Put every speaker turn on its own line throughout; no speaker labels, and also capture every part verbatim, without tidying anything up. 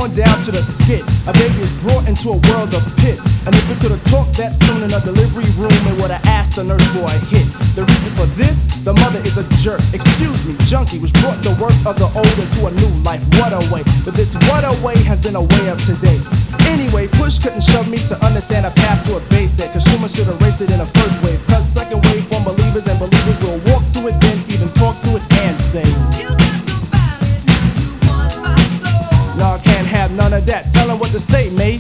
on down to the skit. A baby is brought into a world of pits, and if it could've talked that soon in a delivery room, it would've asked the nurse for a hit. The reason for this, the mother is a jerk. Excuse me, junkie, which brought the work of the old into a new life. What a way, but this what a way has been a way of today. Anyway, push couldn't shove me to understand a path to a basic. Cause Schumer should have raced it in the first wave. Cause second wave from believers, and believers will walk to it, then even talk to it and say, you got the body, you want my soul. No, I can't have none of that. Tell her what to say, Mace.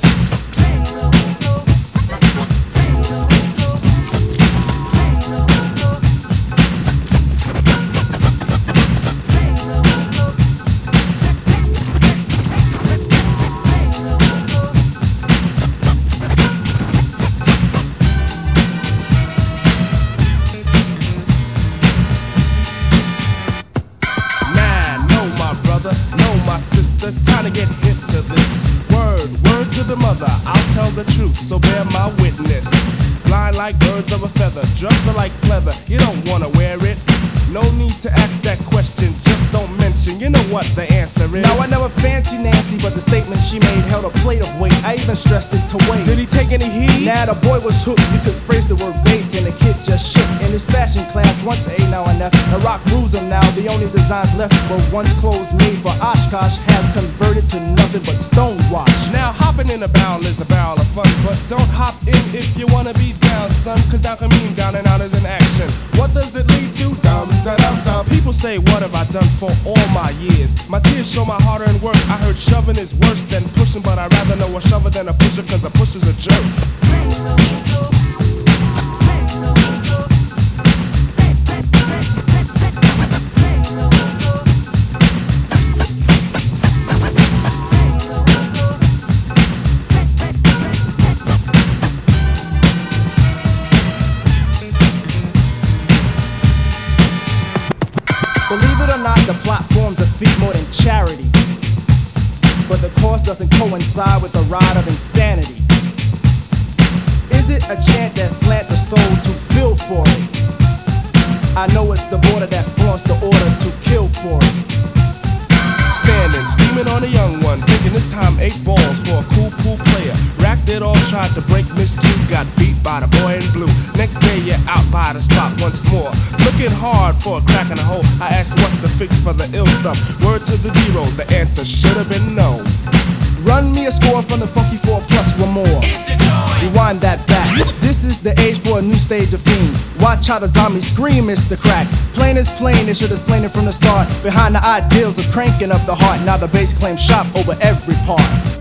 Know my sister, time to get hip to this. Word, word to the mother, I'll tell the truth, so bear my witness. Blind like birds of a feather, drugs are like leather, you don't wanna wear it. No need to ask that question, just don't mention, you know what the answer is. Now I never fancy Nancy, but the statement she made held a plate of weight. I even stressed it to wait. Did he take any heed? Nah, the boy was hooked, you could phrase the word bass, and the kid just shook. In his fashion class, once A, now and F. The rock rules him now, the only designs left were once clothes made for Oshkosh has converted to nothing but stonewash. Now hopping in a barrel is a barrel of fun, but don't hop in if you wanna be down, son, cause down can mean down and out is an action. What does it lead to? Dum da dum dum. People say, what have I done for all my years? My tears show my hard-earned work. I heard shoving is worse than pushing, but I'd rather know a shover than a pusher, cause a pusher's a jerk. Believe it or not, the plot forms a feat more than charity, but the cost doesn't coincide with the ride of insanity. Is it a chant that slant the soul to feel for it? I know it's the border that flaunts the order to kill for it. Standing, steaming on a young one, thinking this time eight balls for a cool, cool player. Racked it all, tried to break Miss Q, got beat by the boy in blue. Next day you're out by the spot once more, looking hard for a crack in the hole. I asked what's the fix for the ill stuff. Word to the D-roll, the answer should have been no. Run me a score from the funky four plus one more. Rewind that back. This is the age for a new stage of fiend. Watch how the zombies scream, it's the crack. Plain is plain, they should have slain it from the start. Behind the ideals of cranking up the heart, now the bass claims shop over every part.